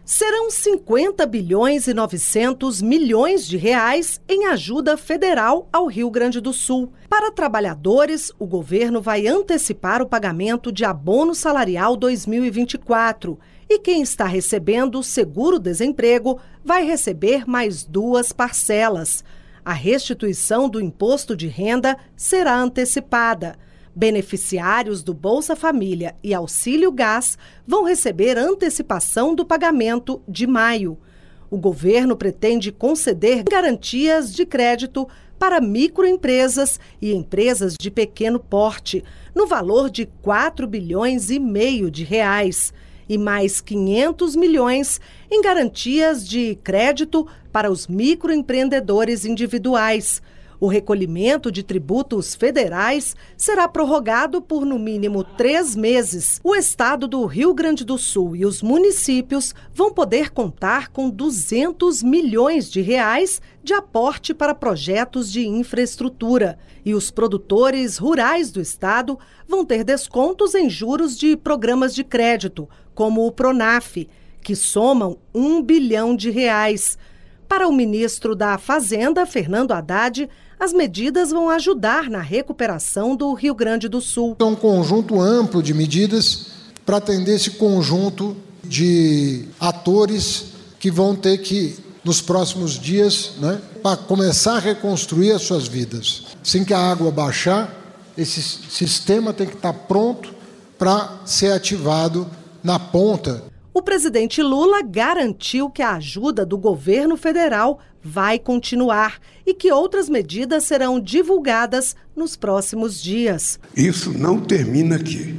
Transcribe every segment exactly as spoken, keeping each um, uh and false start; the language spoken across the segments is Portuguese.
Serão cinquenta bilhões e novecentos milhões de reais em ajuda federal ao Rio Grande do Sul. Para trabalhadores, o governo vai antecipar o pagamento de abono salarial dois mil e vinte e quatro. E quem está recebendo o seguro-desemprego vai receber mais duas parcelas. A restituição do imposto de renda será antecipada. Beneficiários do Bolsa Família e Auxílio Gás vão receber antecipação do pagamento de maio. O governo pretende conceder garantias de crédito para microempresas e empresas de pequeno porte, no valor de quatro bilhões e meio de reais, e mais quinhentos milhões em garantias de crédito para os microempreendedores individuais. O recolhimento de tributos federais será prorrogado por, no mínimo, três meses. O estado do Rio Grande do Sul e os municípios vão poder contar com duzentos milhões de reais de aporte para projetos de infraestrutura. E os produtores rurais do estado vão ter descontos em juros de programas de crédito, como o Pronaf, que somam um bilhão de reais. Para o ministro da Fazenda, Fernando Haddad, as medidas vão ajudar na recuperação do Rio Grande do Sul. É um conjunto amplo de medidas para atender esse conjunto de atores que vão ter que, nos próximos dias, né, para começar a reconstruir as suas vidas. Assim que a água baixar, esse sistema tem que estar pronto para ser ativado na ponta. O presidente Lula garantiu que a ajuda do governo federal vai continuar e que outras medidas serão divulgadas nos próximos dias. Isso não termina aqui.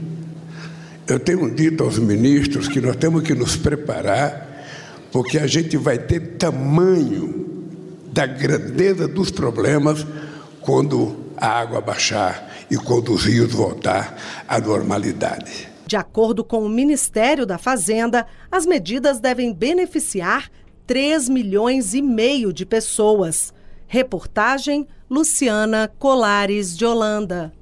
Eu tenho dito aos ministros que nós temos que nos preparar, porque a gente vai ter tamanho da grandeza dos problemas quando a água baixar e quando os rios voltar à normalidade. De acordo com o Ministério da Fazenda, as medidas devem beneficiar três milhões e meio de pessoas. Reportagem Luciana Colares de Holanda.